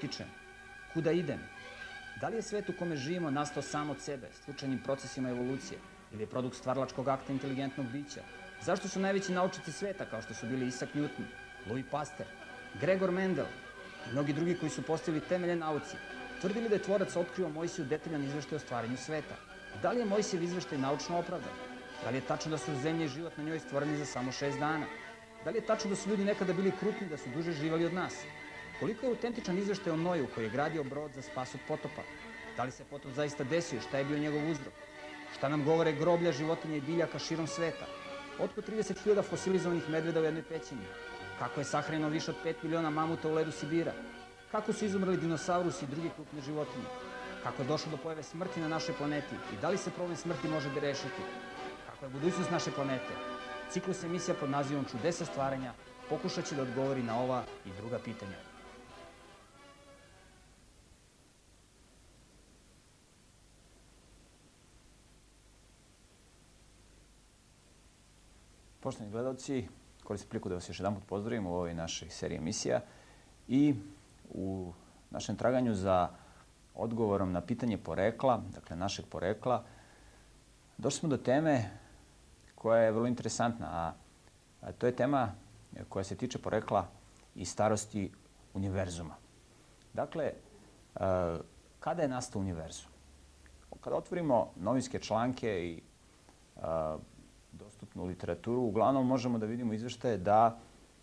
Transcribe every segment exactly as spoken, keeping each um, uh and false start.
utičem? Kuda idem? Da li je svet u kome živimo nastao sam od sebe, slučajnim procesima evolucije, ili je produkt stvaralačkog akta inteligentnog bića? Zašto su najveći naučnici sveta, kao što su bili Isaac Newton, Louis Pasteur, Gregor Mendel i mnogi drugi koji su postavili temelje nauci, tvrdili da je tvorac otkrio Mojsiju detaljan izveštaj o stvaranju sveta? Da li je Mojsijev izveštaj naučno opravdan? Da li je tačno da su zemlja i život na njoj stvoreni za samo šest dana? Da li je tačno da su ljudi nekada bili krupni, da su duže živali od nas? Koliko je autentičan izveštaj o Noju koji je gradio brod za spas od potopa? Da li se potop zaista desio? Šta je bio njegov uzrok? Šta nam govore groblja životinja i biljaka širom sveta? Otkud trideset hiljada fosilizovanih medveda u jednoj pećini? Kako je sahranjeno više od pet miliona mamuta u ledu Sibira? Kako su izumrli dinosaurusi i druge krupne životinje? Kako je došlo do pojave smrti na našoj planeti? I da li se problem smrti može da rešiti? Kakva je budućnost naše planete? Ciklus emisija pod nazivom Čudesa stvaranja pokušat će da odgovori na ova i druga pitanja. Poštovani gledalci, koristim priliku da vas još jedanput pozdravim u ovoj našoj seriji emisija i u našem traganju za odgovorom na pitanje porekla, dakle našeg porekla, došli smo do teme koja je vrlo interesantna, a to je tema koja se tiče porekla i starosti univerzuma. Dakle, kada je nastao univerzum? Kada otvorimo novinske članke i dostupnu literaturu, uglavnom možemo da vidimo izveštaje da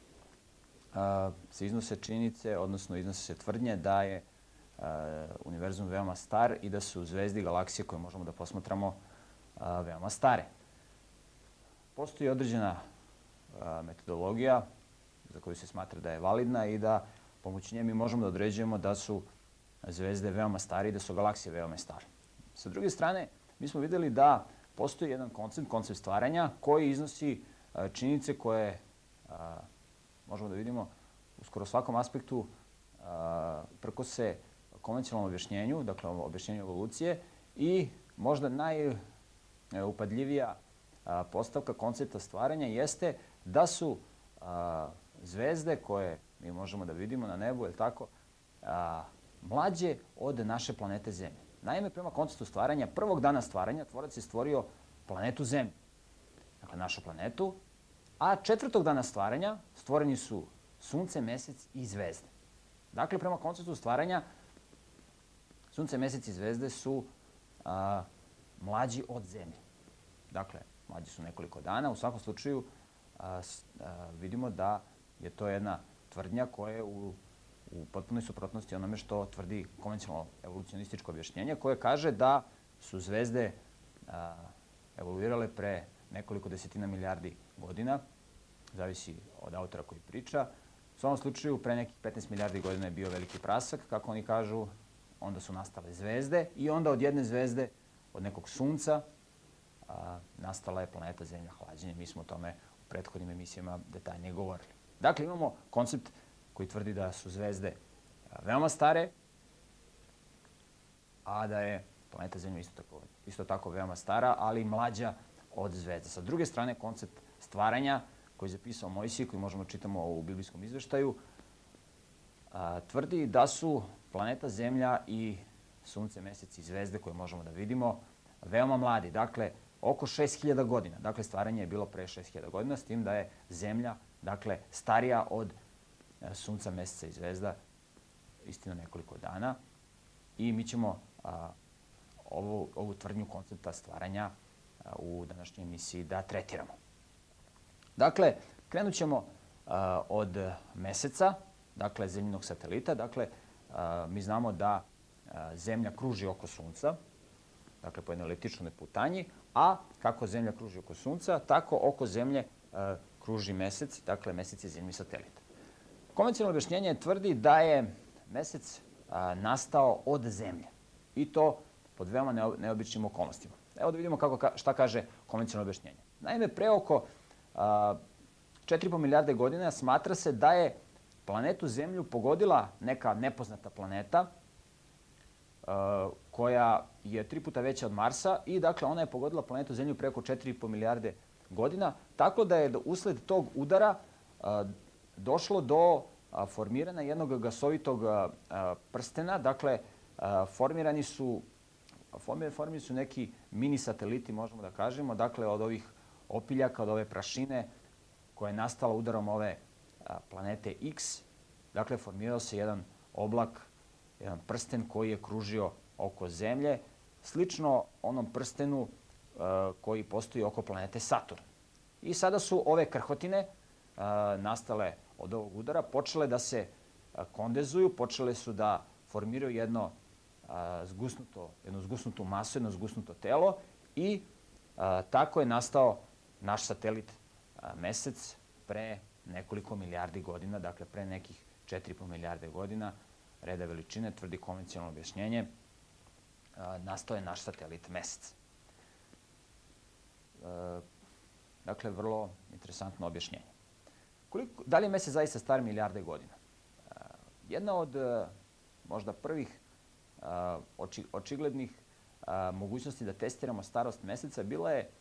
se iznose činjenice, odnosno iznose se tvrdnje da je univerzum veoma star i da su zvezde i galaksije koje možemo da posmatramo veoma stare. Postoji određena metodologija za koju se smatra da je validna i da pomoću nje mi možemo da određujemo da su zvezde veoma stare i da su galaksije veoma stare. Sa druge strane, mi smo videli da postoji jedan koncept, koncept stvaranja koji iznosi činjenice koje možemo da vidimo u skoro svakom aspektu prkose konvencionalnom objašnjenju, dakle objašnjenju evolucije i možda najupadljivija postavka koncepta stvaranja jeste da su zvezde koje mi možemo da vidimo na nebu, je li tako, mlađe od naše planete Zemlje. Naime, prema konceptu stvaranja, prvog dana stvaranja tvorac je stvorio planetu Zemlju, dakle našu planetu, a četvrtog dana stvaranja stvoreni su Sunce, Mesec i zvezde. Dakle, prema konceptu stvaranja, Sunce, Mesec i zvezde su a, mlađi od Zemlje. Dakle, mlađi su nekoliko dana. U svakom slučaju a, a, vidimo da je to jedna tvrdnja koja je u, u potpunoj suprotnosti onome što tvrdi konvencionalno evolucionističko objašnjenje, koje kaže da su zvezde a, evoluirale pre nekoliko desetina milijardi godina, zavisi od autora koji priča. U svom slučaju, pre nekih petnaest milijardi godina je bio veliki prasak, kako oni kažu, onda su nastale zvezde i onda od jedne zvezde, od nekog sunca, a, nastala je planeta Zemlja hlađenjem. Mi smo o tome u prethodnim emisijama detaljnije govorili. Dakle, imamo koncept koji tvrdi da su zvezde veoma stare, a da je planeta Zemlja isto tako, isto tako veoma stara, ali mlađa od zvezda. Sa druge strane, koncept stvaranja koji je zapisao Mojsije, koji možemo čitamo u biblijskom izveštaju, a, tvrdi da su planeta Zemlja i Sunce, Mesec i zvezde koje možemo da vidimo veoma mladi. Dakle, oko šest hiljada godina. Dakle, stvaranje je bilo pre šest hiljada godina, s tim da je Zemlja, dakle, starija od Sunca, Meseca i zvezda, istina nekoliko dana. I mi ćemo a, ovu, ovu tvrdnju koncepta stvaranja a, u današnjoj emisiji da tretiramo. Dakle, krenut ćemo a, od Meseca, dakle, zemljinog satelita. Dakle, a, mi znamo da a, Zemlja kruži oko Sunca, dakle, po jednoj eliptičnoj putanji, a kako Zemlja kruži oko Sunca, tako oko Zemlje a, kruži Mesec, dakle, Mesec je zemljini satelit. Konvencionalno objašnjenje tvrdi da je Mesec a, nastao od Zemlje i to pod veoma neobičnim okolnostima. Evo da vidimo kako, šta kaže konvencionalno objašnjenje. Naime, pre oko četiri i po milijarde godina smatra se da je planetu Zemlju pogodila neka nepoznata planeta a, koja je tri puta veća od Marsa i dakle ona je pogodila planetu Zemlju preko četiri i po milijarde godina, tako da je usled tog udara a, došlo do formirana jednog gasovitog prstena. Dakle, formirani su, formirani su neki mini sateliti, možemo da kažemo, dakle, od ovih opiljaka, od ove prašine koja je nastala udarom ove planete X. Dakle, formirao se jedan oblak, jedan prsten koji je kružio oko Zemlje, slično onom prstenu koji postoji oko planete Saturn. I sada su ove krhotine nastale od ovog udara počele da se kondenzuju, počele su da formiraju jedno zgusnuto, jednu zgusnutu masu, jedno zgusnuto telo i tako je nastao naš satelit Mesec pre nekoliko milijardi godina, dakle pre nekih četiri i po milijarde godina, reda veličine, tvrdi konvencionalno objašnjenje, nastao je naš satelit Mesec. Dakle, vrlo interesantno objašnjenje. Koliko, da li je Mesec zaista star milijarde godina? Jedna od možda prvih oči, očiglednih mogućnosti da testiramo starost Meseca bila je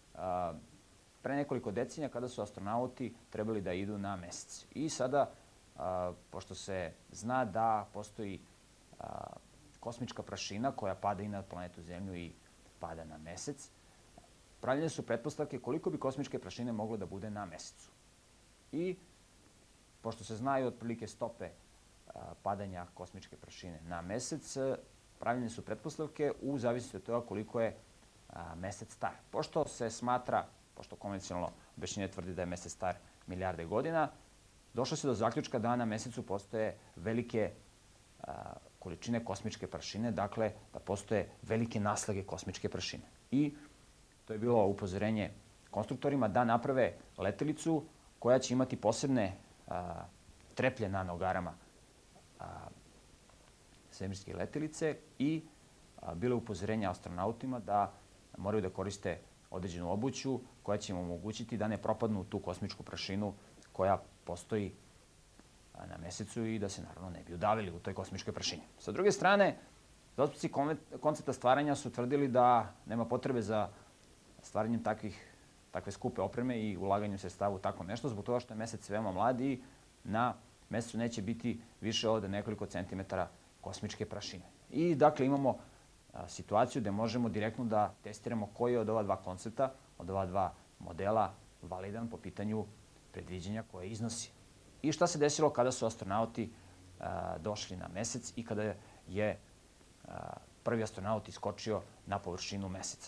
pre nekoliko decenija kada su astronauti trebali da idu na Mesec. I sada, pošto se zna da postoji kosmička prašina koja pada i na planetu Zemlju i pada na Mesec, pravljene su pretpostavke koliko bi kosmičke prašine moglo da bude na Mesecu. I pošto se znaju otprilike stope padanja kosmičke prašine na Mesec, pravljene su pretpostavke u zavisnosti od toga koliko je Mesec star. Pošto se smatra, pošto konvencionalno objašnjenje tvrdi da je Mesec star milijarde godina, došlo se do zaključka da na Mesecu postoje velike količine kosmičke prašine, dakle da postoje velike naslage kosmičke prašine. I to je bilo upozorenje konstruktorima da naprave letelicu koja će imati posebne a, treplje na nogarama a, svemirske letelice i a, bilo je upozorenje astronautima da moraju da koriste određenu obuću koja će im omogućiti da ne propadnu u tu kosmičku prašinu koja postoji a, na Mesecu i da se naravno ne bi udavili u toj kosmičkoj prašini. Sa druge strane, zastupnici koncepta stvaranja su tvrdili da nema potrebe za stvaranjem takvih, takve skupe opreme i ulaganjem sredstava u tako nešto, zbog toga što je Mesec veoma mlad i na Mesecu neće biti više od nekoliko centimetara kosmičke prašine. I dakle imamo a, situaciju gde možemo direktno da testiramo koji je od ova dva koncepta, od ova dva modela validan po pitanju predviđanja koje iznosi. I šta se desilo kada su astronauti a, došli na Mesec i kada je a, prvi astronaut iskočio na površinu Meseca.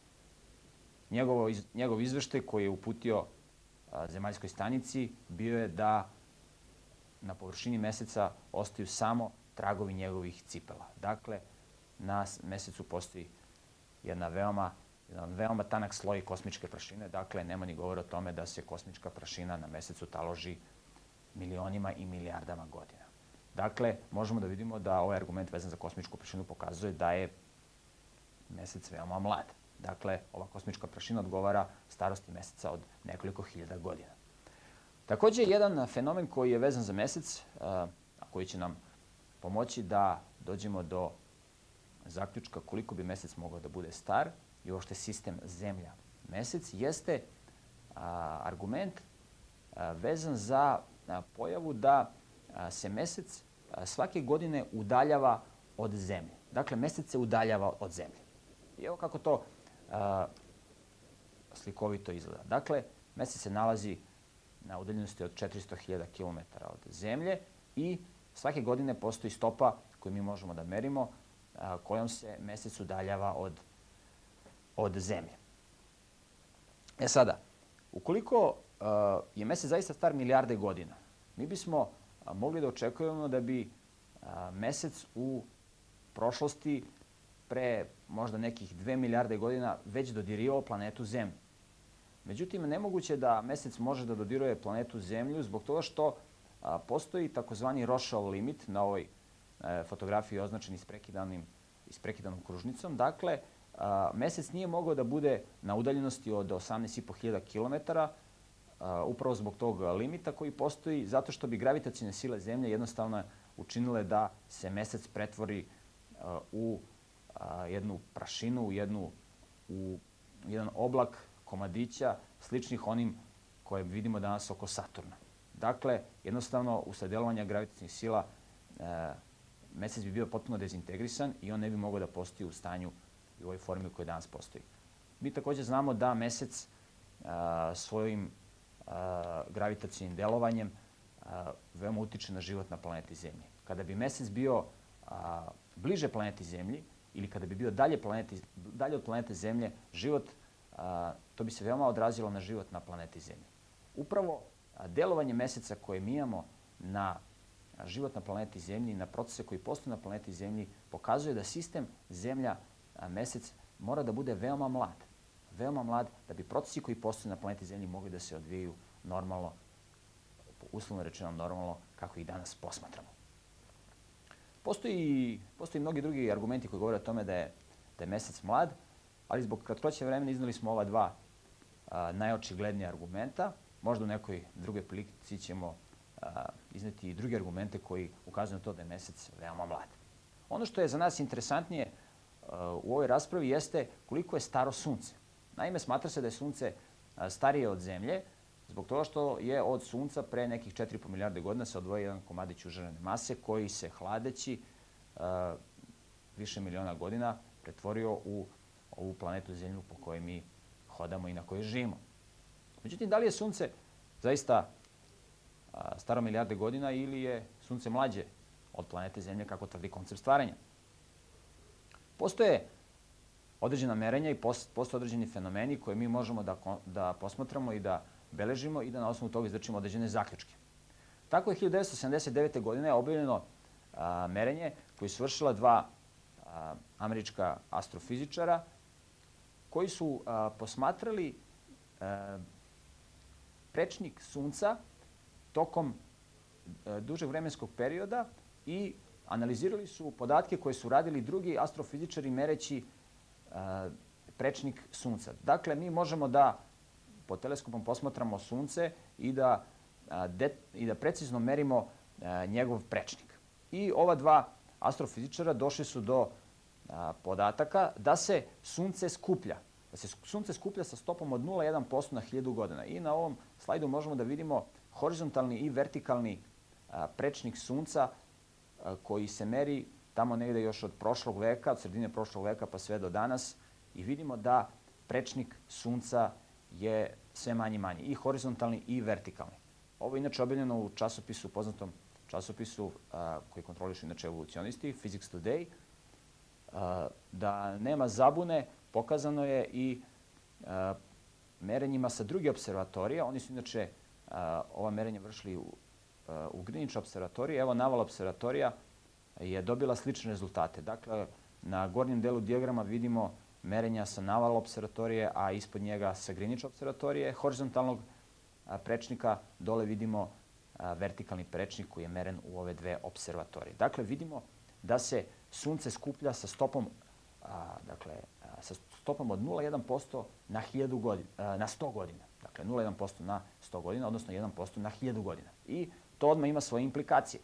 Njegov, njegov izveštaj koji je uputio a, zemaljskoj stanici bio je da na površini Meseca ostaju samo tragovi njegovih cipela. Dakle, na Mesecu postoji jedna veoma, jedan veoma tanak sloj kosmičke prašine. Dakle, nema ni govora o tome da se kosmička prašina na Mesecu taloži milionima i milijardama godina. Dakle, možemo da vidimo da ovaj argument vezan za kosmičku prašinu pokazuje da je Mesec veoma mlad. Dakle, ova kosmička prašina odgovara starosti Meseca od nekoliko hiljada godina. Takođe, jedan fenomen koji je vezan za Mesec, a koji će nam pomoći da dođemo do zaključka koliko bi Mesec mogao da bude star i uopšte sistem Zemlja-Mesec, jeste a, argument a, vezan za a, pojavu da a, se Mesec a, svake godine udaljava od Zemlje. Dakle, Mesec se udaljava od Zemlje. I evo kako to a, slikovito izgleda. Dakle, Mesec se nalazi na udaljenosti od četiristo hiljada kilometara od Zemlje i svake godine postoji stopa koju mi možemo da merimo, a, kojom se Mesec udaljava od, od Zemlje. E sada, ukoliko a, je Mesec zaista star milijarde godina, mi bismo a, mogli da očekujemo da bi a, Mesec u prošlosti pre možda nekih dve milijarde godina već dodirivao planetu Zemlju. Međutim, nemoguće je da Mesec može da dodiruje planetu Zemlju zbog toga što a, postoji takozvani Rošov limit na ovoj e, fotografiji označen isprekidanim, isprekidanom kružnicom. Dakle, a, Mesec nije mogao da bude na udaljenosti od osamnaest i po hiljada kilometara upravo zbog tog limita koji postoji zato što bi gravitacione sile Zemlje jednostavno učinile da se Mesec pretvori a, u a, jednu prašinu, u, jednu, u jedan oblak komadića sličnih onim koje vidimo danas oko Saturna. Dakle, jednostavno, usled delovanja gravitacionih sila Mesec bi bio potpuno dezintegrisan i on ne bi mogao da postoji u stanju i u ovoj formi u kojoj danas postoji. Mi takođe znamo da Mesec svojim gravitacionim delovanjem veoma utiče na život na planeti Zemlji. Kada bi Mesec bio bliže planeti Zemlji ili kada bi bio dalje, planeti, dalje od planete Zemlje, život, to bi se veoma odrazilo na život na planeti Zemlji. Upravo delovanje Meseca koje mi imamo na život na planeti Zemlji i na procese koji postoje na planeti Zemlji pokazuje da sistem Zemlja-Mesec mora da bude veoma mlad. Veoma mlad da bi procesi koji postoje na planeti Zemlji mogli da se odvijaju normalno, uslovno rečeno normalno, kako ih danas posmatramo. Postoji, postoji mnogi drugi argumenti koji govore o tome da je, da je Mesec mlad, ali zbog kratkoće vremena iznali smo ova dva a, najočiglednija argumenta. Možda u nekoj drugoj prilici ćemo a, izneti i druge argumente koji ukazuju na to da je Mesec veoma mlad. Ono što je za nas interesantnije a, u ovoj raspravi jeste koliko je staro Sunce. Naime, smatra se da je Sunce a, starije od Zemlje, zbog toga što je od Sunca pre nekih četiri i po milijarde godina se odvojio jedan komadić užarene mase koji se hladeći a, više miliona godina pretvorio u ovu planetu Zemlju po kojoj mi hodamo i na kojoj živimo. Međutim, da li je Sunce zaista a, staro milijarde godina ili je Sunce mlađe od planete Zemlje kako tvrdi koncept stvaranja? Postoje određena merenja i postoje određeni fenomeni koje mi možemo da, da posmatramo i da beležimo i da na osnovu toga izvršimo određene zaključke. Tako je hiljadu devetsto sedamdeset devete. godine objavljeno a, merenje koje su vršila dva a, američka astrofizičara koji su a, posmatrali a, prečnik Sunca tokom a, dužeg vremenskog perioda i analizirali su podatke koje su radili drugi astrofizičari mereći a, prečnik Sunca. Dakle, mi možemo da pod teleskopom posmatramo Sunce i da, a, de, i da precizno merimo a, njegov prečnik. I ova dva astrofizičara došli su do a, podataka da se Sunce skuplja. Da se Sunce skuplja sa stopom od nula zarez jedan posto na hiljadu godina. I na ovom slajdu možemo da vidimo horizontalni i vertikalni a, prečnik Sunca a, koji se meri tamo negde još od prošlog veka, od sredine prošlog veka pa sve do danas. I vidimo da prečnik Sunca je sve manji i manji, i horizontalni i vertikalni. Ovo je inače objavljeno u časopisu, poznatom časopisu a, koji kontrolišu inače evolucionisti, Physics Today. A, da nema zabune, pokazano je i a, merenjima sa druge observatorije. Oni su inače a, ova merenja vršili u, a, u Greenwich observatoriji. Evo, Naval observatorija je dobila slične rezultate. Dakle, na gornjem delu dijagrama vidimo merenja sa Naval observatorije, a ispod njega sa Greenwich observatorije horizontalnog prečnika. Dole vidimo vertikalni prečnik koji je meren u ove dve observatorije. Dakle, vidimo da se Sunce skuplja sa stopom, dakle, sa stopom od nula zarez jedan posto na, godina, na sto godina. Dakle, nula zarez jedan posto na sto godina, odnosno jedan posto na hiljadu godina. I to odmah ima svoje implikacije.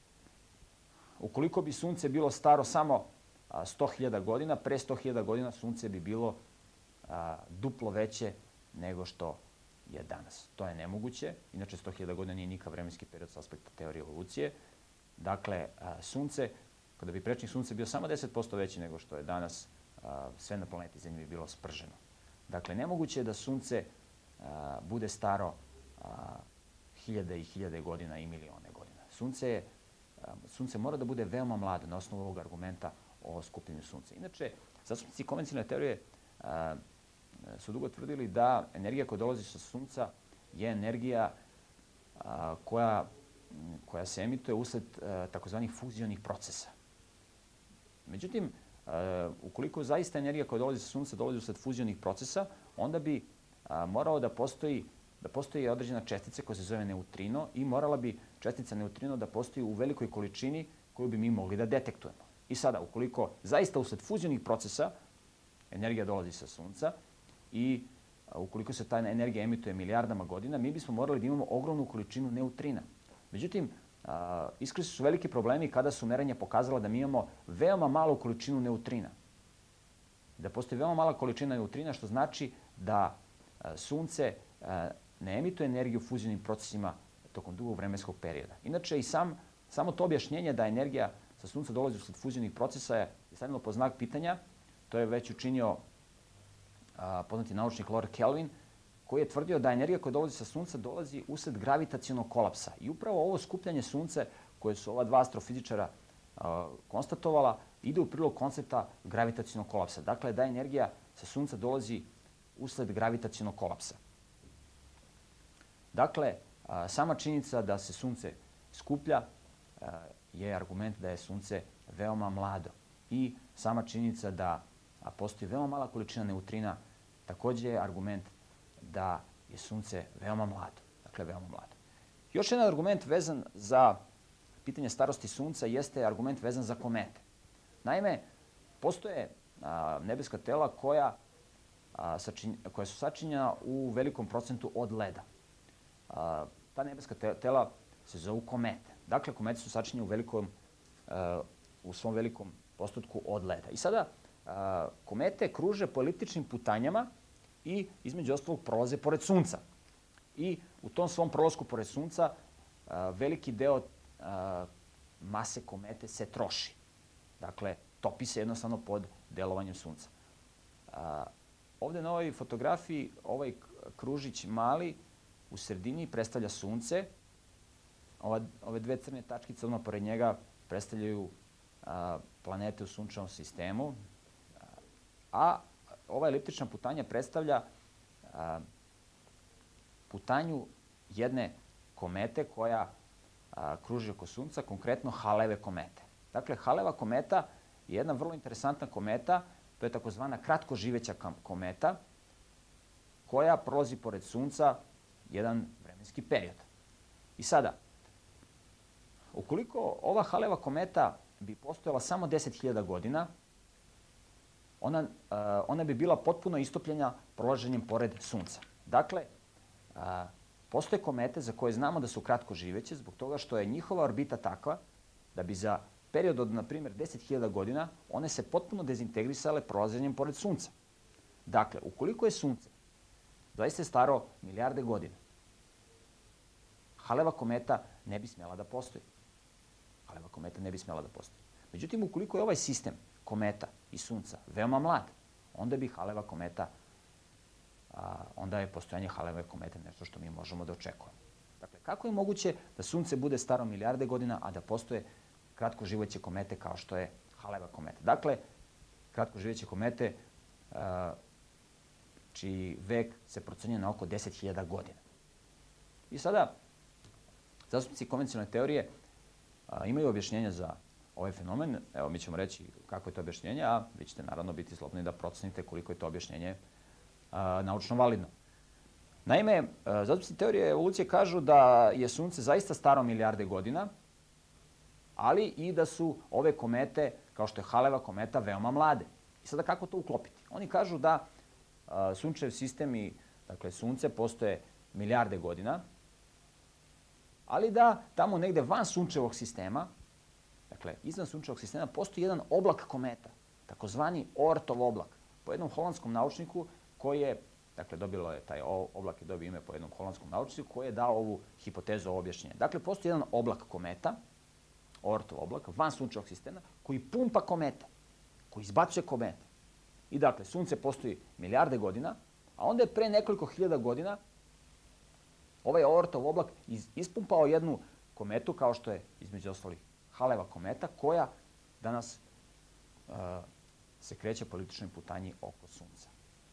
Ukoliko bi Sunce bilo staro samo sto hiljada godina, pre sto hiljada godina Sunce bi bilo a, duplo veće nego što je danas. To je nemoguće. Inače, sto hiljada godina nije nikakav vremenski period sa aspekta teorije evolucije. Dakle, a, Sunce, kada bi prečnik Sunce bio samo deset posto veći nego što je danas, a, sve na planeti Zemlji bi bilo sprženo. Dakle, nemoguće je da Sunce a, bude staro a, hiljade i hiljade godina i milione godina. Sunce, je, a, Sunce mora da bude veoma mlado na osnovu ovog argumenta o skupljenju Sunca. Inače, zastupnici konvencionalne teorije a, su dugo tvrdili da energija koja dolazi sa Sunca je energija a, koja, koja se emituje usled takozvanih fuzionih procesa. Međutim, a, ukoliko zaista energija koja dolazi sa Sunca dolazi usled fuzionih procesa, onda bi a, morao da postoji da postoji određena čestica koja se zove neutrino i morala bi čestica neutrino da postoji u velikoj količini koju bi mi mogli da detektujemo. I sada, ukoliko zaista usled fuzionih procesa energija dolazi sa Sunca i ukoliko se ta energija emituje milijardama godina, mi bismo morali da imamo ogromnu količinu neutrina. Međutim, iskrili su veliki problemi kada su merenja pokazala da mi imamo veoma malu količinu neutrina. Da postoji veoma mala količina neutrina, što znači da Sunce ne emituje energiju fuzionim procesima tokom dugog vremenskog perioda. Inače, i sam, samo to objašnjenje da energija sa Sunca dolazi usled fuzionih procesa je stavljeno pod znak pitanja. To je već učinio a, poznati naučnik Lord Kelvin, koji je tvrdio da energija koja dolazi sa Sunca dolazi usled gravitacionog kolapsa. I upravo ovo skupljanje Sunce, koje su ova dva astrofizičara a, konstatovala, ide u prilog koncepta gravitacionog kolapsa. Dakle, da energija sa Sunca dolazi usled gravitacionog kolapsa. Dakle, a, sama činjenica da se Sunce skuplja a, je argument da je Sunce veoma mlado. I sama činjenica da a, postoji veoma mala količina neutrina također je argument da je Sunce veoma mlado. Dakle, veoma mlado. Još jedan argument vezan za pitanje starosti Sunca jeste argument vezan za komete. Naime, postoje a, nebeska tela koja, a, sačin, koja su sačinjena u velikom procentu od leda. A, ta nebeska tela se zovu komete. Dakle, komete su sačinjene u, velikom, a, u svom velikom postotku od leda. I sada a, komete kruže po eliptičnim putanjama i između ostalog prolaze pored Sunca. I u tom svom prolasku pored Sunca a, veliki deo a, mase komete se troši. Dakle, topi se jednostavno pod delovanjem Sunca. A, ovde na ovoj fotografiji ovaj kružić mali u sredini predstavlja Sunce. Ova, ove dve crne tačkice odmah pored njega predstavljaju a, planete u sunčevom sistemu. A ova eliptična putanja predstavlja a, putanju jedne komete koja a, kruži oko Sunca, konkretno Haleve komete. Dakle, Haleva kometa je jedna vrlo interesantna kometa, to je takozvana kratko živeća kometa, koja prolazi pored Sunca jedan vremenski period. I sada, ukoliko ova Haleva kometa bi postojala samo deset hiljada godina, ona, uh, ona bi bila potpuno istopljena prolaženjem pored Sunca. Dakle, uh, postoje komete za koje znamo da su kratko živeće zbog toga što je njihova orbita takva da bi za period od, na primjer, deset hiljada godina one se potpuno dezintegrisale prolaženjem pored Sunca. Dakle, ukoliko je Sunce zaista staro milijarde godina, Haleva kometa ne bi smjela da postoji. Haleva kometa ne bi smjela da postoji. Međutim, ukoliko je ovaj sistem kometa i Sunca veoma mlad, onda bi Haleva kometa, a, onda je postojanje Haleve komete nešto što mi možemo da očekujemo. Dakle, kako je moguće da Sunce bude staro milijarde godina, a da postoje kratko živeće komete kao što je Haleva kometa? Dakle, kratko živeće komete a, čiji vek se procenjuje na oko deset hiljada godina. I sada, zastupnici konvencionalne teorije a, imaju objašnjenja za ovaj fenomen. Evo, mi ćemo reći kako je to objašnjenje, a vi ćete naravno biti slobodni da procenite koliko je to objašnjenje a, naučno validno. Naime, zastupnici teorije evolucije kažu da je Sunce zaista staro milijarde godina, ali i da su ove komete, kao što je Haleva kometa, veoma mlade. I sada kako to uklopiti? Oni kažu da a, Sunčev sistem i dakle, Sunce postoje milijarde godina, ali da tamo negde van Sunčevog sistema, dakle, izvan Sunčevog sistema, postoji jedan oblak kometa, takozvani Oortov oblak, po jednom holandskom naučniku koji je, dakle, dobilo je taj oblak je dobio ime po jednom holandskom naučniku koji je dao ovu hipotezu, ovo objašnjenje. Dakle, postoji jedan oblak kometa, Oortov oblak, van Sunčevog sistema, koji pumpa komete, koji izbacuje komete. I dakle, Sunce postoji milijarde godina, a onda je pre nekoliko hiljada godina ovaj Oortov oblak ispumpao jednu kometu, kao što je između ostalih Haleva kometa, koja danas uh, se kreće po eliptičnoj putanji oko Sunca.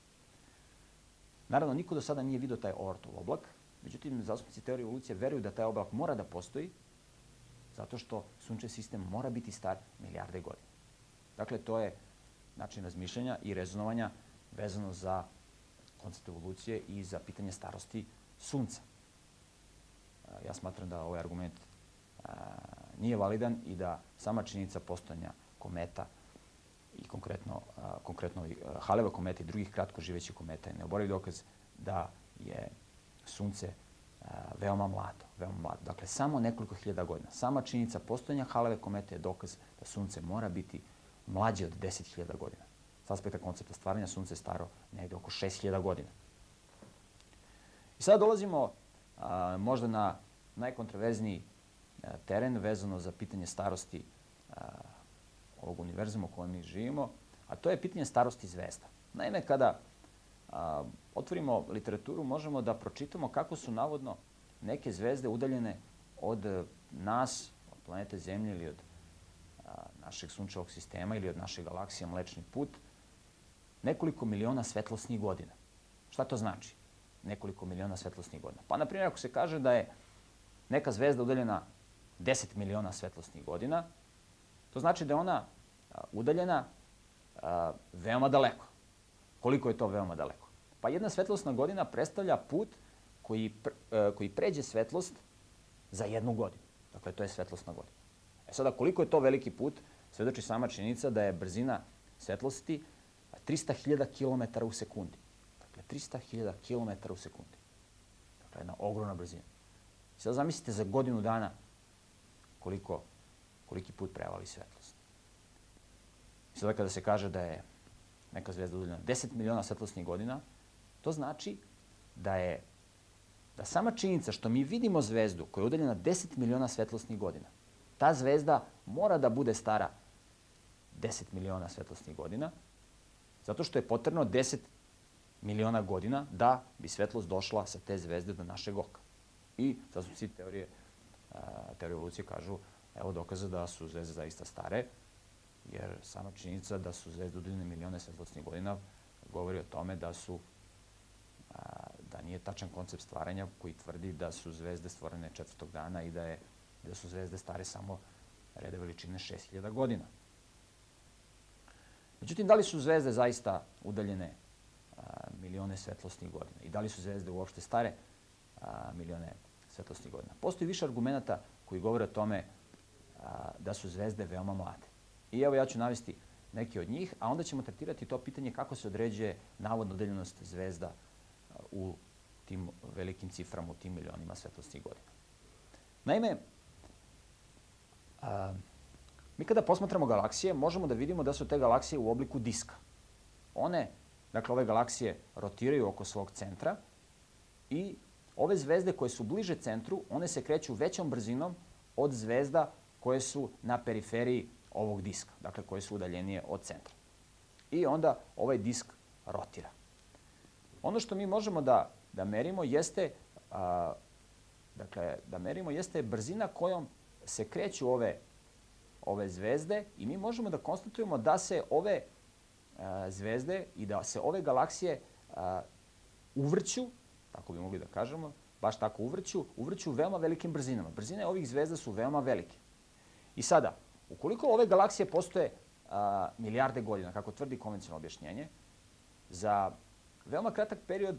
Naravno, niko do sada nije vidio taj Oortov oblak, međutim, zastupnici teorije evolucije veruju da taj oblak mora da postoji, zato što Sunčev sistem mora biti star milijarde godina. Dakle, to je način razmišljanja i rezonovanja vezano za koncept evolucije i za pitanje starosti Sunca. Ja smatram da ovaj argument a, nije validan i da sama činjenica postojanja kometa i konkretno, a, konkretno Haleva kometa i drugih kratko živećih kometa je neoboriv dokaz da je Sunce a, veoma mlado, veoma mlado. Dakle, samo nekoliko hiljada godina. Sama činjenica postojanja Haleve komete je dokaz da Sunce mora biti mlađe od deset hiljada godina. S aspekta koncepta stvaranja Sunce je staro negde oko šest hiljada godina. I sada dolazimo a, možda na najkontraverzniji teren vezano za pitanje starosti ovog univerzuma u kojem mi živimo, a to je pitanje starosti zvezda. Naime, kada a, otvorimo literaturu, možemo da pročitamo kako su navodno neke zvezde udaljene od nas, od planete Zemlje ili od a, našeg sunčevog sistema ili od naše galaksije Mlečni put, nekoliko miliona svetlosnih godina. Šta to znači? Nekoliko miliona svetlosnih godina. Pa, na primjer, ako se kaže da je neka zvezda udaljena deset miliona svetlosnih godina, to znači da je ona a, udaljena a, veoma daleko. Koliko je to veoma daleko? Pa jedna svetlosna godina predstavlja put koji, koji pređe svetlost za jednu godinu. Dakle, to je svetlosna godina. E sada, koliko je to veliki put, svedoči sama činjenica da je brzina svetlosti trista hiljada kilometara u sekundi. Dakle, trista hiljada kilometara u sekundi. Dakle, jedna ogromna brzina. I sada zamislite za godinu dana koliko, koliki put prevali svetlost. I sada kada se kaže da je neka zvezda udaljena deset miliona svetlosnih godina, to znači da je da sama činjenica što mi vidimo zvezdu koja je udaljena deset miliona svetlosnih godina, ta zvezda mora da bude stara deset miliona svetlosnih godina, zato što je potrebno deset miliona godina da bi svetlost došla sa te zvezde do našeg oka. I zato svi teorije, teorije evolucije kažu, evo dokaza da su zvezde zaista stare, jer sama činjenica da su zvezde udaljene milione svetlosnih godina govori o tome da su da nije tačan koncept stvaranja koji tvrdi da su zvezde stvorene četvrtog dana i da, je, da su zvezde stare samo reda veličine šest hiljada godina. Međutim, da li su zvezde zaista udaljene a, milione svetlosnih godina i da li su zvezde uopšte stare a, milione svetlosnih godina? Postoji više argumenta koji govore o tome a, da su zvezde veoma mlade. I evo ja ću navesti neke od njih, a onda ćemo tretirati to pitanje kako se određuje navodna udaljenost zvezda u tim velikim ciframa, u tim milionima svetlosnih godina. Naime, a, mi kada posmatramo galaksije, možemo da vidimo da su te galaksije u obliku diska. One, dakle, ove galaksije rotiraju oko svog centra i ove zvezde koje su bliže centru, one se kreću većom brzinom od zvezda koje su na periferiji ovog diska, dakle, koje su udaljenije od centra. I onda ovaj disk rotira. Ono što mi možemo da, da merimo jeste, a, dakle, da merimo jeste brzina kojom se kreću ove, ove zvezde i mi možemo da konstatujemo da se ove a, zvezde i da se ove galaksije a, uvrću, tako bi mogli da kažemo, baš tako uvrću, uvrću veoma velikim brzinama. Brzine ovih zvezda su veoma velike. I sada, ukoliko ove galaksije postoje a, milijarde godina, kako tvrdi konvencionalno objašnjenje, za veoma kratak period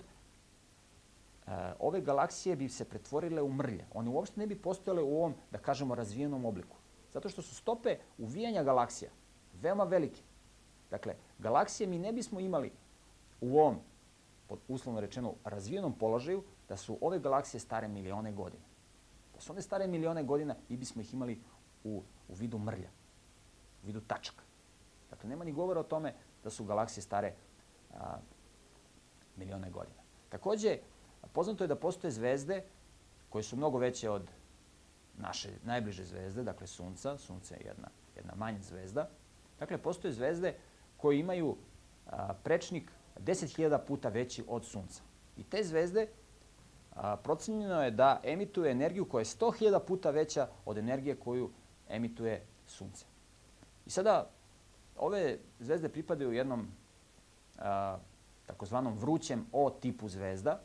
e, ove galaksije bi se pretvorile u mrlje. One uopšte ne bi postojale u ovom, da kažemo, razvijenom obliku. Zato što su stope uvijanja galaksija veoma velike. Dakle, galaksije mi ne bismo imali u ovom, pod uslovno rečeno, razvijenom položaju, da su ove galaksije stare milione godina. Da su one stare milione godina, mi bismo ih imali u, u vidu mrlja, u vidu tačaka. Dakle, nema ni govora o tome da su galaksije stare a, milione godina. Takođe, poznato je da postoje zvezde koje su mnogo veće od naše najbliže zvezde, dakle Sunca. Sunce je jedna, jedna manja zvezda. Dakle, postoje zvezde koje imaju a, prečnik deset hiljada puta veći od Sunca. I te zvezde a, procenjeno je da emituju energiju koja je sto hiljada puta veća od energije koju emituje Sunce. I sada, ove zvezde pripadaju jednom a, takozvanom vrućem O tipu zvezda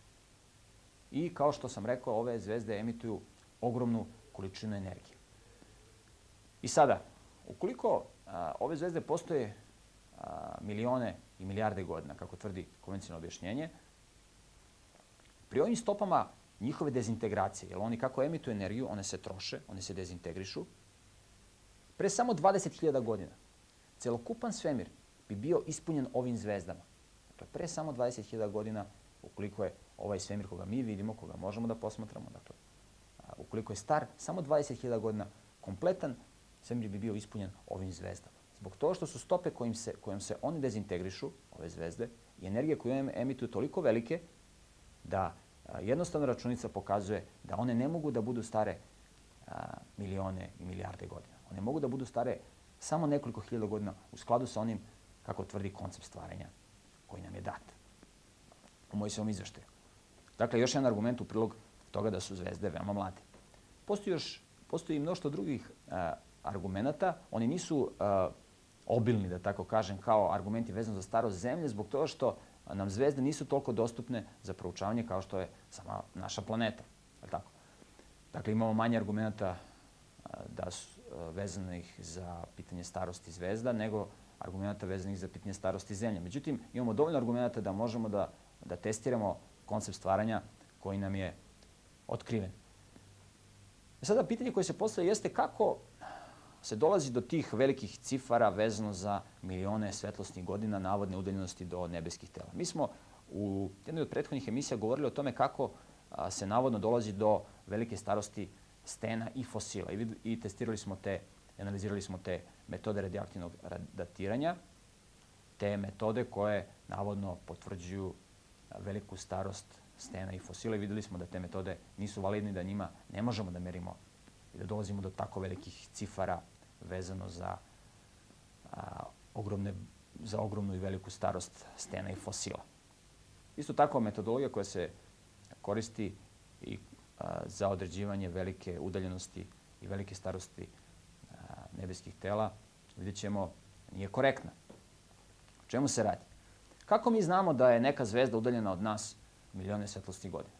i kao što sam rekao, ove zvezde emituju ogromnu količinu energije. I sada, ukoliko a, ove zvezde postoje a, milione i milijarde godina, kako tvrdi konvencionalno objašnjenje, pri ovim stopama njihove dezintegracije, jer oni kako emituju energiju, one se troše, one se dezintegrišu, pre samo dvadeset hiljada godina celokupan svemir bi bio ispunjen ovim zvezdama. Dakle, pre samo dvadeset hiljada godina, ukoliko je ovaj svemir koga mi vidimo, koga možemo da posmatramo, dakle, ukoliko je star samo dvadeset hiljada godina, kompletan svemir bi bio ispunjen ovim zvezdama. Zbog toga što su stope kojim se, kojom se oni dezintegrišu, ove zvezde, i energije koju emituju toliko velike da jednostavna računica pokazuje da one ne mogu da budu stare milione i milijarde godina. One mogu da budu stare samo nekoliko hiljada godina u skladu sa onim kako tvrdi koncept stvaranja koji nam je dat u Mojsijevom izveštaju. Dakle, još jedan argument u prilog toga da su zvezde veoma mlade. Postoji još postoji mnoštvo drugih argumenata. Oni nisu obilni, da tako kažem, kao argumenti vezani za starost Zemlje, zbog toga što nam zvezde nisu toliko dostupne za proučavanje kao što je sama naša planeta. Tako? Dakle, imamo manje argumenta da su vezanih za pitanje starosti zvezda nego argumenta vezanih za pitanje starosti Zemlje. Međutim, imamo dovoljno argumenta da možemo da, da testiramo koncept stvaranja koji nam je otkriven. Sada pitanje koje se postavlja jeste kako se dolazi do tih velikih cifara vezano za milione svetlosnih godina navodne udaljenosti do nebeskih tela. Mi smo u jednoj od prethodnih emisija govorili o tome kako se navodno dolazi do velike starosti stena i fosila. I, i testirali smo te, analizirali smo te metode radioaktivnog datiranja, te metode koje navodno potvrđuju veliku starost stena i fosila. I videli smo da te metode nisu validne, da njima ne možemo da merimo i da dolazimo do tako velikih cifara vezano za, a, ogromne, za ogromnu i veliku starost stena i fosila. Isto tako metodologija koja se koristi i a, za određivanje velike udaljenosti i velike starosti a, nebeskih tela, vidjet ćemo, nije korektna. O čemu se radi? Kako mi znamo da je neka zvezda udaljena od nas milione svetlosnih godina?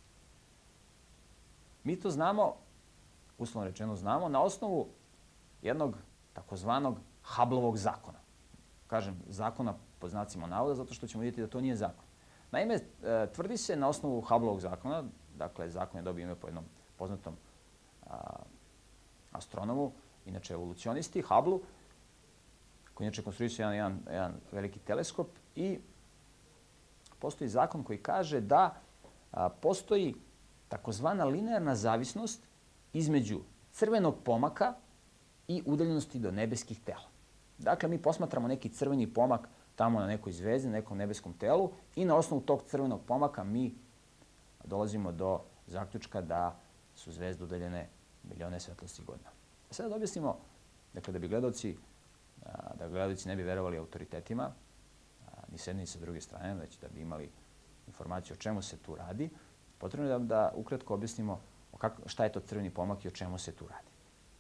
Mi to znamo, uslovno rečeno znamo, na osnovu jednog takozvanog Hubbleovog zakona. Kažem zakona pod znacima navoda zato što ćemo vidjeti da to nije zakon. Naime, tvrdi se na osnovu Hubbleovog zakona, dakle zakon je dobio ime po jednom poznatom a, astronomu, inače evolucionisti, Hubble, koji inače konstruisao jedan, jedan, jedan veliki teleskop i postoji zakon koji kaže da a, postoji takozvana linearna zavisnost između crvenog pomaka i udaljenosti do nebeskih tela. Dakle, mi posmatramo neki crveni pomak tamo na nekoj zvezdi, na nekom nebeskom telu i na osnovu tog crvenog pomaka mi dolazimo do zaključka da su zvezde udaljene milione svetlosnih godina. Sada da objasnimo, dakle, da bi gledalci, da gledalci ne bi verovali autoritetima, ni s jedne ni sa druge strane, već da bi imali informaciju o čemu se tu radi, potrebno je da, da ukratko objasnimo kako, šta je to crveni pomak i o čemu se tu radi.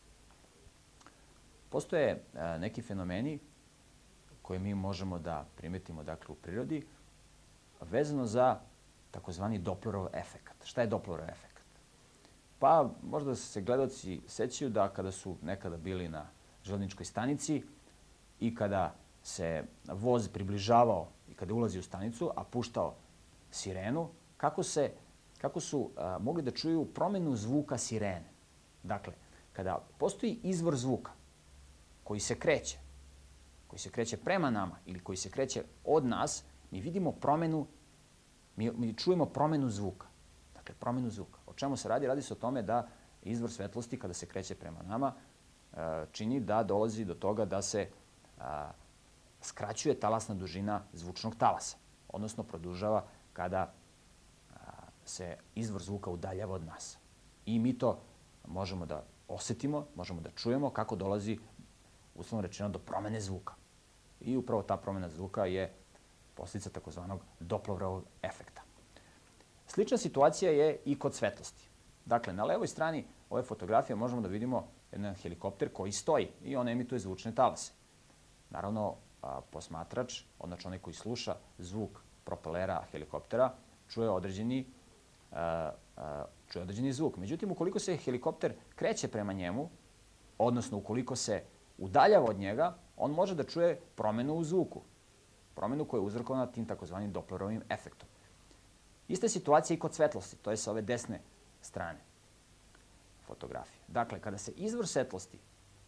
Postoje a, neki fenomeni koje mi možemo da primetimo, dakle, u prirodi vezano za takozvani Dopplerov efekat. Šta je Dopplerov efekat? Pa možda se gledaoci sećaju da kada su nekada bili na železničkoj stanici i kada se voz približavao i kada ulazi u stanicu, a puštao sirenu, kako, se, kako su a, mogli da čuju promenu zvuka sirene. Dakle, kada postoji izvor zvuka koji se kreće, koji se kreće prema nama ili koji se kreće od nas, mi vidimo promenu, mi, mi čujemo promenu zvuka. Dakle, promenu zvuka. O čemu se radi? Radi se o tome da izvor svetlosti kada se kreće prema nama čini da dolazi do toga da se a, skraćuje talasna dužina zvučnog talasa, odnosno produžava kada a, se izvor zvuka udaljava od nas. I mi to možemo da osetimo, možemo da čujemo kako dolazi, uslovno rečeno, do promene zvuka. I upravo ta promena zvuka je posljedica takozvanog Dopplerovog efekta. Slična situacija je i kod svetlosti. Dakle, na levoj strani ove fotografije možemo da vidimo jedan helikopter koji stoji i on emituje zvučne talase. Naravno, posmatrač, odnosno onaj koji sluša zvuk propelera helikoptera, čuje određeni, čuje određeni zvuk. Međutim, ukoliko se helikopter kreće prema njemu, odnosno ukoliko se udaljava od njega, on može da čuje promenu u zvuku. Promenu koja je uzrokovana tim takozvanim Dopplerovim efektom. Ista situacija i kod svetlosti, to je sa ove desne strane fotografije. Dakle, kada se izvor svetlosti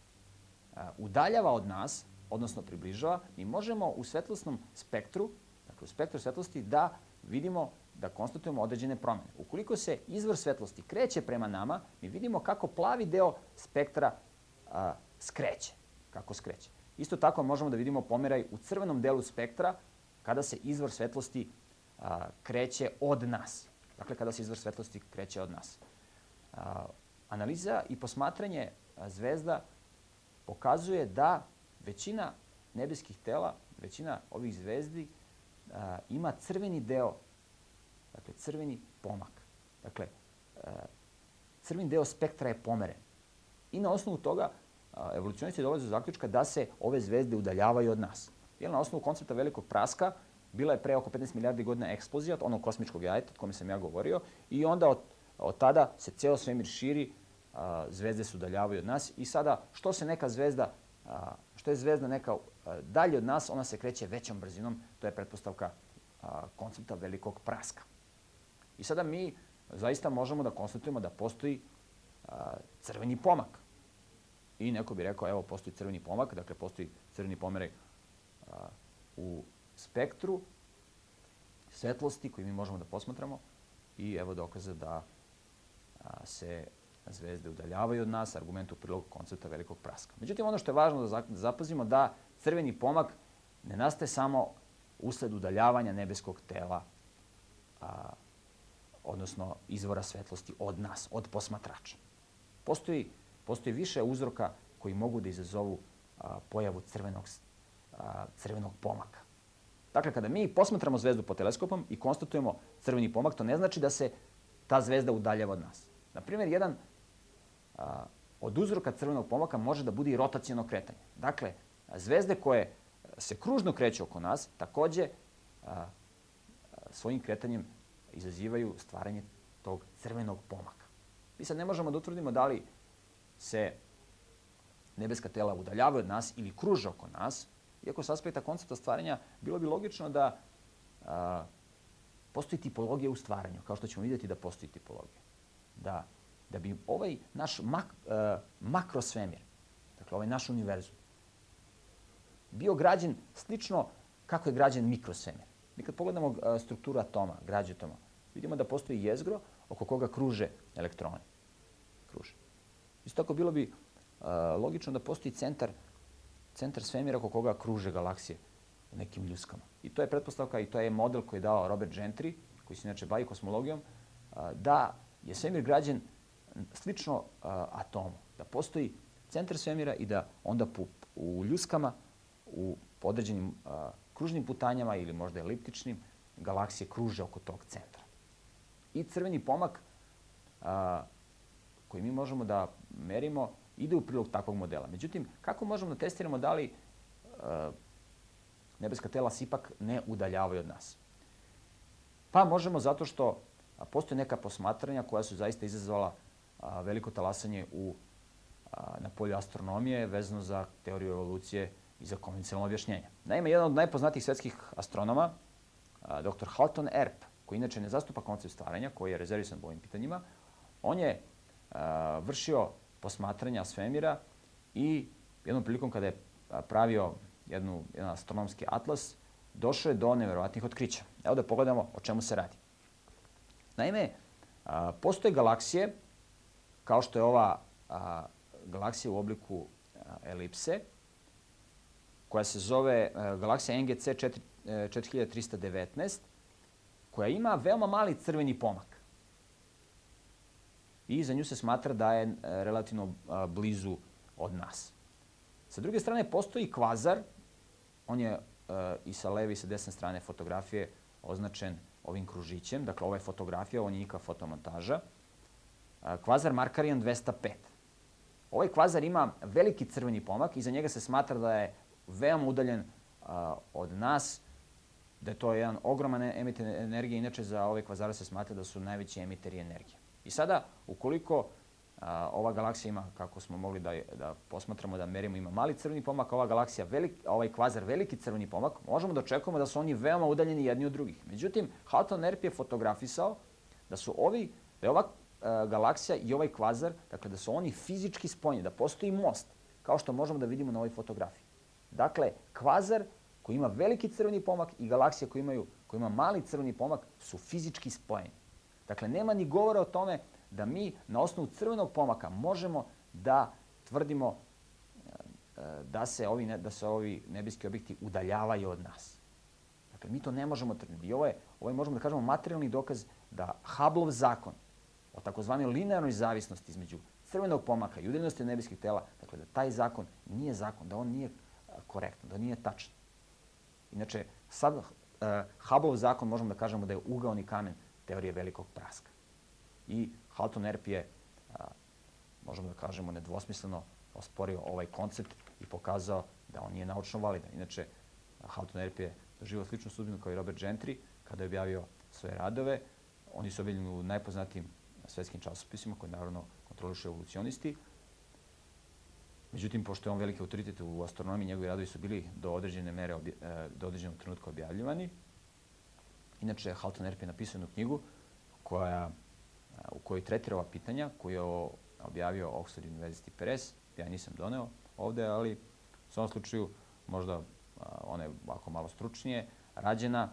udaljava od nas, odnosno približava, mi možemo u svetlosnom spektru, dakle u spektru svetlosti, da vidimo, da konstatujemo određene promene. Ukoliko se izvor svetlosti kreće prema nama, mi vidimo kako plavi deo spektra a, skreće. Kako skreće. Isto tako možemo da vidimo pomeraj u crvenom delu spektra kada se izvor svetlosti a, kreće od nas. Dakle, kada se izvor svetlosti kreće od nas. Analiza i posmatranje zvezda pokazuje da većina nebeskih tela, većina ovih zvezdi ima crveni deo, dakle crveni pomak. Dakle, crveni deo spektra je pomeren. I na osnovu toga evolucionisti dolaze do zaključka da se ove zvezde udaljavaju od nas. Jer na osnovu koncepta velikog praska bila je pre oko petnaest milijardi godina eksplozija od onog kosmičkog jajeta o kome sam ja govorio i onda od, od tada se ceo svemir širi, a, zvezde se udaljavaju od nas i sada što se neka zvezda, a, što je zvezda neka a, dalje od nas, ona se kreće većom brzinom, to je pretpostavka a, koncepta velikog praska. I sada mi zaista možemo da konstatujemo da postoji a, crveni pomak. I neko bi rekao, evo, postoji crveni pomak, dakle, postoji crveni pomeraj a, u spektru svetlosti koji mi možemo da posmatramo i evo dokaza da a, se zvezde udaljavaju od nas, argument u prilog koncepta velikog praska. Međutim, ono što je važno da zapazimo da crveni pomak ne nastaje samo usled udaljavanja nebeskog tela, a, odnosno izvora svetlosti od nas, od posmatrača. Postoji, postoji više uzroka koji mogu da izazovu a, pojavu crvenog, a, crvenog pomaka. Dakle, kada mi posmatramo zvezdu pod teleskopom i konstatujemo crveni pomak, to ne znači da se ta zvezda udaljava od nas. Naprimjer, jedan a, od uzroka crvenog pomaka može da bude i rotaciono kretanje. Dakle, zvezde koje se kružno kreću oko nas, takođe a, svojim kretanjem izazivaju stvaranje tog crvenog pomaka. Mi sad ne možemo da utvrdimo da li se nebeska tela udaljavaju od nas ili kruže oko nas, iako sa aspekta koncepta stvaranja bilo bi logično da a, postoji tipologija u stvaranju, kao što ćemo vidjeti da postoji tipologija. Da, da bi ovaj naš mak, a, makrosvemir, dakle ovaj naš univerzum, bio građen slično kako je građen mikrosvemir. Mi kad pogledamo a, strukturu atoma, građu atoma, vidimo da postoji jezgro oko koga kruže elektroni. Kruže. Isto tako bilo bi a, logično da postoji centar centar svemira oko koga kruže galaksije u nekim ljuskama. I to je pretpostavka i to je model koji je dao Robert Gentry, koji se inače bavi kosmologijom, da je svemir građen slično atomu. Da postoji centar svemira i da onda u ljuskama, u određenim kružnim putanjama ili možda eliptičnim, galaksije kruže oko tog centra. I crveni pomak koji mi možemo da merimo ide u prilog takvog modela. Međutim, kako možemo da testiramo da li e, nebeska tela se ipak ne udaljavaju od nas? Pa možemo zato što postoje neka posmatranja koja su zaista izazvala a, veliko talasanje u, a, na polju astronomije vezano za teoriju evolucije i za konvencionalno objašnjenje. Naime, jedan od najpoznatijih svetskih astronoma, a, doktor Halton Erp, koji inače ne zastupa koncept stvaranja, koji je rezervisan po ovim pitanjima, on je a, vršio posmatranja svemira i jednom prilikom kada je pravio jednu, jedan astronomski atlas, došao je do neverovatnih otkrića. Evo da pogledamo o čemu se radi. Naime, a, postoje galaksije, kao što je ova a, galaksija u obliku a, elipse, koja se zove a, galaksija N G C četiri hiljade trista devetnaest, koja ima veoma mali crveni pomak. I za nju se smatra da je relativno blizu od nas. Sa druge strane, postoji kvazar. On je i sa leve i sa desne strane fotografije označen ovim kružićem. Dakle, ova je fotografija, ovo je njihova fotomontaža. Kvazar Markarian dvesta pet. Ovaj kvazar ima veliki crveni pomak i za njega se smatra da je veoma udaljen od nas, da je to jedan ogroman emiter energije. Inače, za ove kvazare se smatra da su najveći emiteri energije. I sada, ukoliko a, ova galaksija ima, kako smo mogli da, da posmatramo, da merimo, ima mali crveni pomak, ova galaksija, velik, ovaj kvazar, veliki crveni pomak, možemo da očekujemo da su oni veoma udaljeni jedni od drugih. Međutim, Halton Erp je fotografisao da su ovi, da je ova a, galaksija i ovaj kvazar, dakle da su oni fizički spojeni, da postoji most, kao što možemo da vidimo na ovoj fotografiji. Dakle, kvazar koji ima veliki crveni pomak i galaksija koji, imaju, koji ima mali crveni pomak su fizički spojeni. Dakle, nema ni govora o tome da mi na osnovu crvenog pomaka možemo da tvrdimo da se ovi, da se ovi nebeski objekti udaljavaju od nas. Dakle, mi to ne možemo tvrditi. I ovo je, ovo je, možemo da kažemo, materijalni dokaz da Hubbleov zakon o takozvanoj linearnoj zavisnosti između crvenog pomaka i udaljenosti od nebeskih tela, dakle, da taj zakon nije zakon, da on nije korektan, da nije tačan. Inače, sad uh, Hubbleov zakon možemo da kažemo da je ugaoni kamen teorije velikog praska. I Halton Erp je, uh, možemo da kažemo, nedvosmisleno osporio ovaj koncept i pokazao da on nije naučno validan. Inače, Halton Erp je doživio sličnu sudbinu kao i Robert Gentry kada je objavio svoje radove. Oni su objavljeni u najpoznatijim svetskim časopisima koje naravno kontrolišu evolucionisti. Međutim, pošto je on veliki autoritet u astronomiji, njegovi radovi su bili do određene mere, do određenog trenutka objavljivani. Inače, Halton Erp je napisao jednu knjigu koja, u kojoj tretira ova pitanja, koju je objavio Oxford University Press. Ja nisam doneo ovde, ali u svom slučaju možda ona je ovako malo stručnije rađena.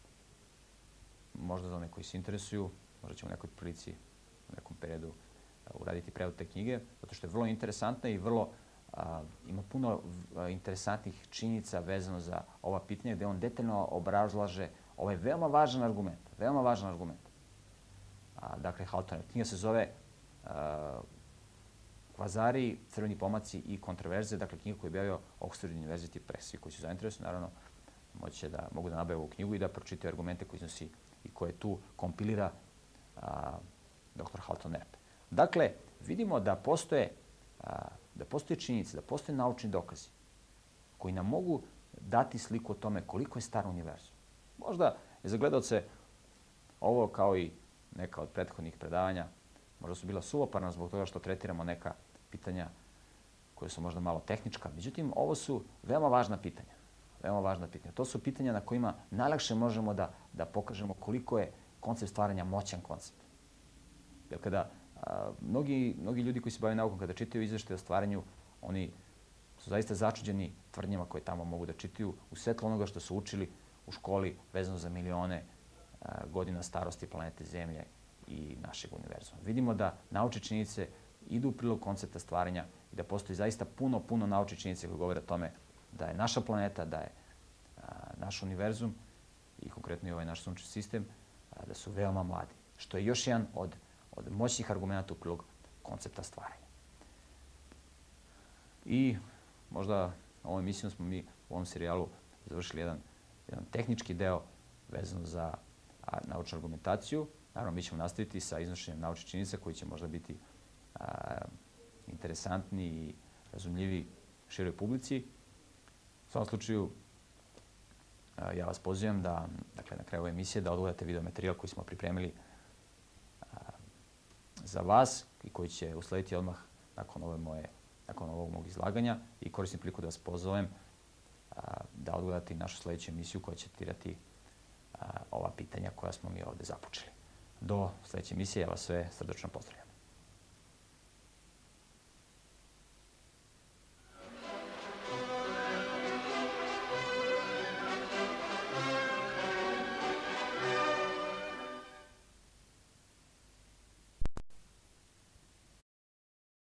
Možda za one koji se interesuju, možda ćemo u nekoj prilici, u nekom periodu uraditi prevod te knjige, zato što je vrlo interesantna i vrlo a, ima puno interesantnih činjenica vezano za ova pitanja, gde on detaljno obrazlaže ovaj veoma važan argument. Veoma važan argument. A, dakle, Halton, knjiga se zove a, Kvazari, crveni pomaci i kontraverze, dakle, knjiga koju je objavio Oxford University Press. I koji su zainteresovani, naravno, moće da mogu da nabave ovu knjigu i da pročitaju argumente koje iznosi i koje tu kompilira a, doktor Halton Erp. Dakle, vidimo da postoje, a, da postoje činjenice, da postoje naučni dokazi koji nam mogu dati sliku o tome koliko je star univerzum. Možda je za gledaoce ovo, kao i neka od prethodnih predavanja, možda su bila suvoparna zbog toga što tretiramo neka pitanja koje su možda malo tehnička. Međutim, ovo su veoma važna pitanja. Veoma važna pitanja. To su pitanja na kojima najlakše možemo da, da pokažemo koliko je koncept stvaranja moćan koncept. Jer kada a, mnogi, mnogi ljudi koji se bave naukom, kada čitaju izveštaje o stvaranju, oni su zaista začuđeni tvrdnjama koje tamo mogu da čitaju u svetlu onoga što su učili u školi vezano za milione a, godina starosti planete Zemlje i našeg univerzuma. Vidimo da naučne činjenice idu u prilog koncepta stvaranja i da postoji zaista puno, puno naučne činjenice koje govore o tome da je naša planeta, da je a, naš univerzum i konkretno i ovaj naš sunčev sistem, a, da su veoma mladi. Što je još jedan od, od moćnih argumenta u prilog koncepta stvaranja. I možda ovom emisijom smo mi u ovom serijalu završili jedan, jedan tehnički deo vezano za a, naučnu argumentaciju. Naravno, mi ćemo nastaviti sa iznošenjem naučnih činjenica koji će možda biti a, interesantni i razumljivi široj publici. U svom slučaju, a, ja vas pozivam da, dakle, na kraju ove emisije da odgledate video materijal koji smo pripremili a, za vas i koji će uslediti odmah nakon ove moje, nakon ovog mog izlaganja i koristim priliku da vas pozovem a, da odgledate našu sledeću emisiju koja će tretirati ova pitanja koja smo mi ovde započeli. Do sledeće emisije, ja vas sve srdačno pozdravljam.